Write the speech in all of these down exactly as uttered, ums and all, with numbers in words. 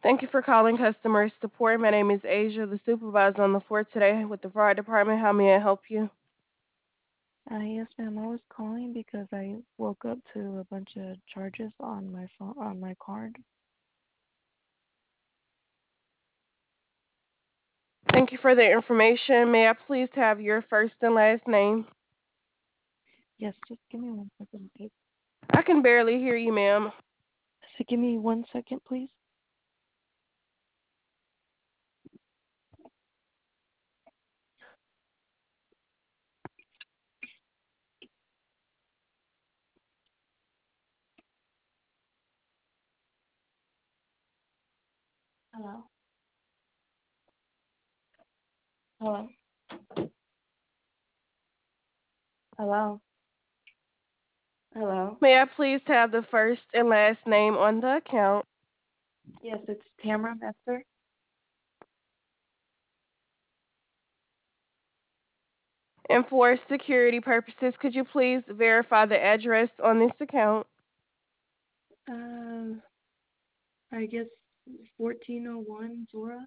Thank you for calling customer support. My name is Asia, the supervisor on the floor today with the fire department. How may I help you? Uh, yes, ma'am. I was calling because I woke up to a bunch of charges on my phone on my card. Thank you for the information. May I please have your first and last name? Yes, just give me one second, please. I can barely hear you, ma'am. So give me one second, please. Hello. Hello. Hello. Hello. May I please have the first and last name on the account? Yes, it's Tamara Messer. And for security purposes, could you please verify the address on this account? Um, I guess fourteen oh one Zora.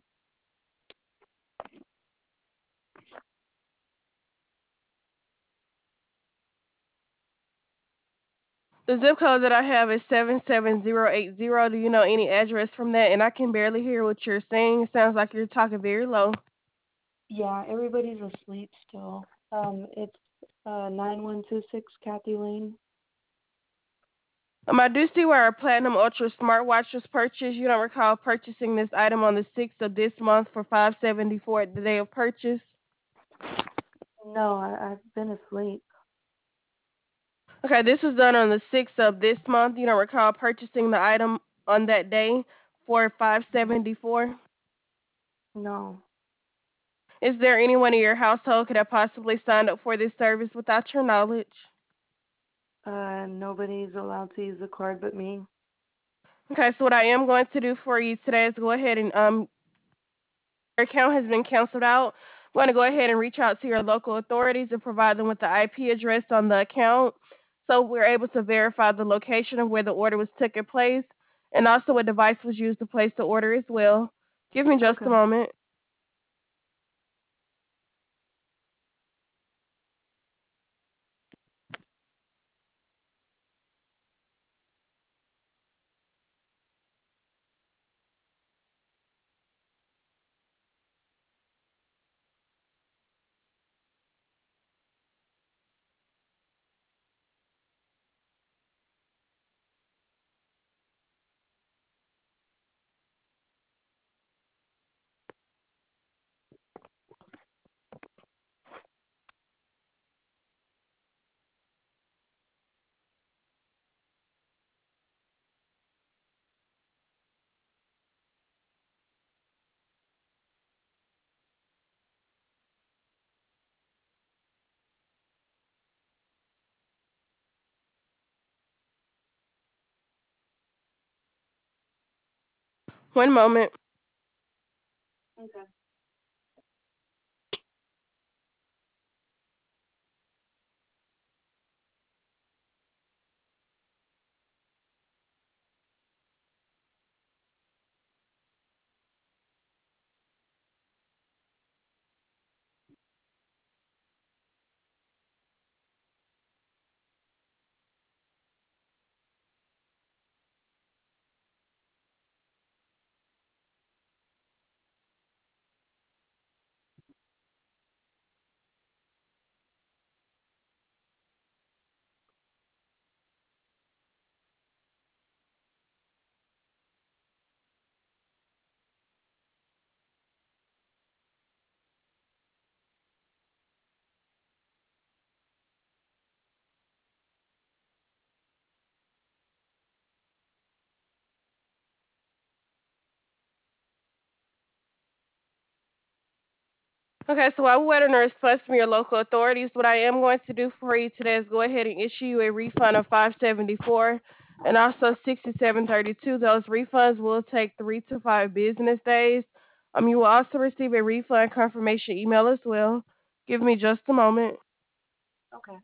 The zip code that I have is seven seven zero eight zero. Do you know any address from that? And I can barely hear what you're saying. It sounds like you're talking very low. Yeah, everybody's asleep still. Um, it's uh nine one two six Kathy Lane. Um, I do see where a Platinum Ultra smartwatch was purchased. You don't recall purchasing this item on the sixth of this month for five seventy-four at the day of purchase. No, I, I've been asleep. Okay, this was done on the sixth of this month. You don't recall purchasing the item on that day for five seventy-four. No. Is there anyone in your household could have possibly signed up for this service without your knowledge? Uh, nobody's allowed to use the card but me. Okay, so what I am going to do for you today is go ahead and um your account has been canceled out. I'm going to go ahead and reach out to your local authorities and provide them with the I P address on the account so we're able to verify the location of where the order was taking place and also what device was used to place the order as well. Give me just Okay. a moment. One moment. Okay. Okay, so while we're waiting on a response from your local authorities, what I am going to do for you today is go ahead and issue you a refund of five seventy-four and also sixty-seven thirty-two. Those refunds will take three to five business days. Um, you will also receive a refund confirmation email as well. Give me just a moment. Okay.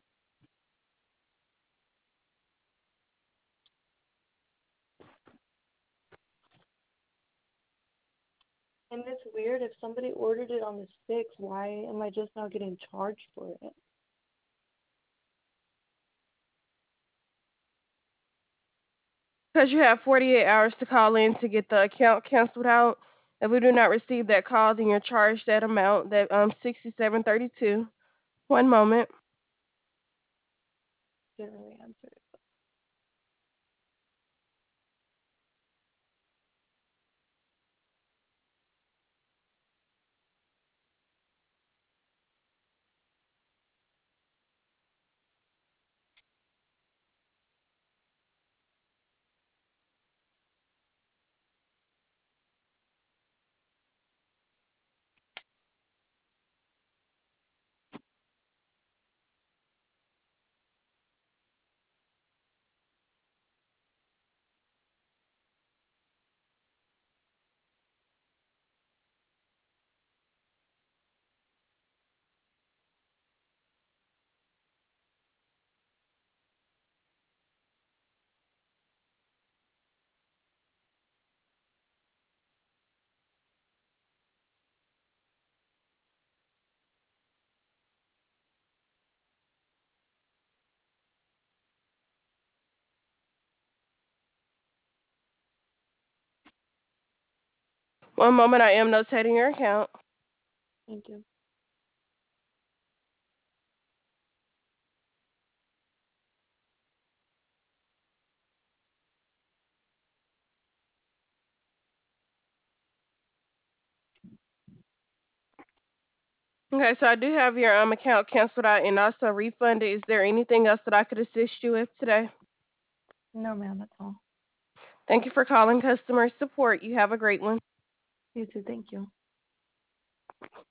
And it's weird if somebody ordered it on the sixth, why am I just now getting charged for it? Because you have forty-eight hours to call in to get the account canceled out. If we do not receive that call, then you're charged that amount, that um sixty-seven thirty-two. One moment. Didn't really answer it. One moment, I am notating your account. Thank you. Okay, so I do have your um account canceled out and also refunded. Is there anything else that I could assist you with today? No, ma'am, that's all. Thank you for calling customer support. You have a great one. You too, thank you.